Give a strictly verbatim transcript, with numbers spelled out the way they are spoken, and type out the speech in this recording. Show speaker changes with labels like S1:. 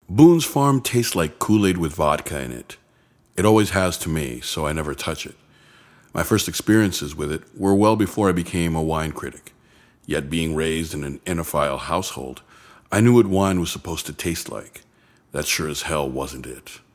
S1: Boone's Farm tastes like Kool-Aid with vodka in it. It always has to me, so I never touch it. My first experiences with it were well before I became a wine critic. Yet being raised in an enophile household, I knew what wine was supposed to taste like. That sure as hell wasn't it.